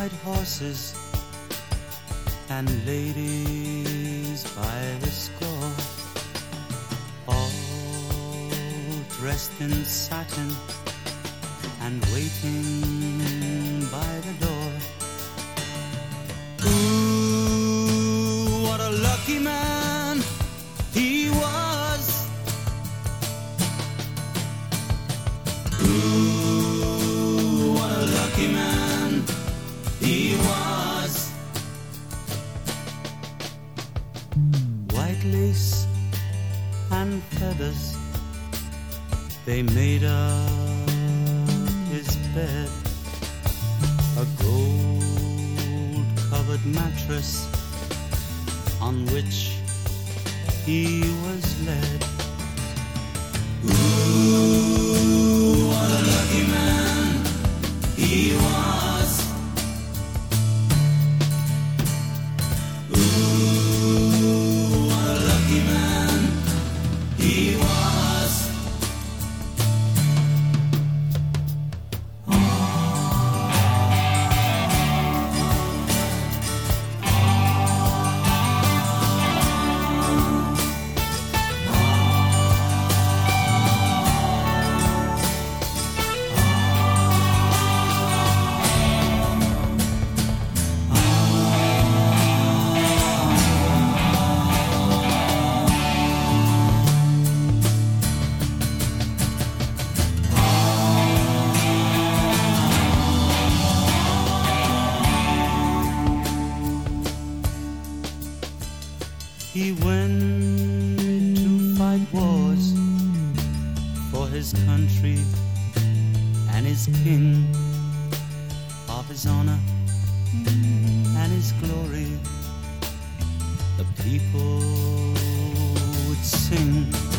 white horses and ladies by the score, all dressed in satin and waiting by the door. Ooh, what a lucky man he was. Ooh, what a lucky man he was. White lace and feathers, they made up his bed. A gold-covered mattress on which he was led. Ooh, what a lucky man he was. Ooh, what a lucky man he was. He went to fight wars for his country and his king, of his honor and his glory. The people would sing.